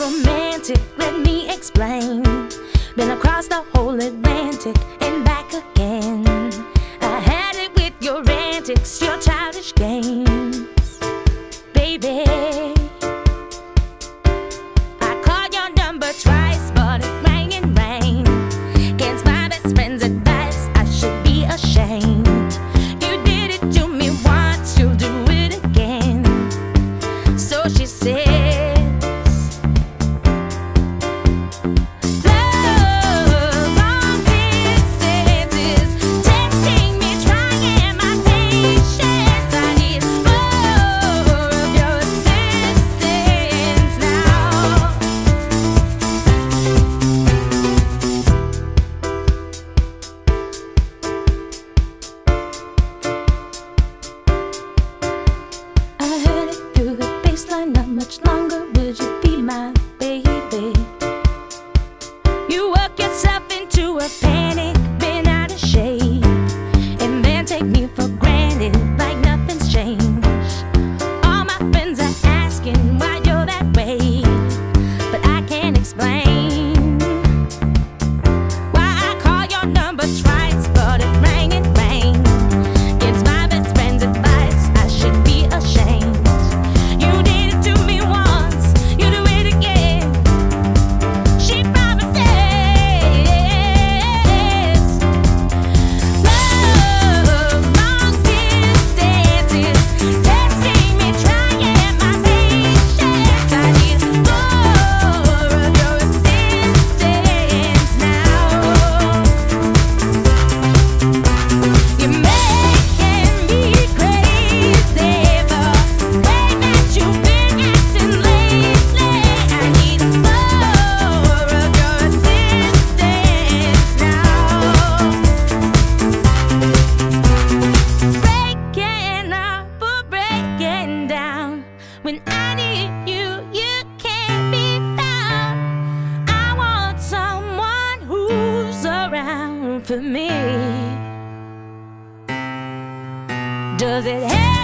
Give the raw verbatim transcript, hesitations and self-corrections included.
romantic, let me explain. Been across the whole Atlantic and back again. I had it with your antics, your childish games, baby. I called your number twice, but it rang and rang. Against my best friend's advice, I should be ashamed. You did it to me once, you'll do it again. So she said, not much longer, would you be my baby? You work yourself into a panic, been out of shape, and then take me for granted like nothing's changed. All my friends are asking why you're that way, but I can't explain why I call your number twice, but it rang and rang. Against my best friend's advice, I should be ashamed. When I need you, you can't be found. I want someone who's around for me. Does it help?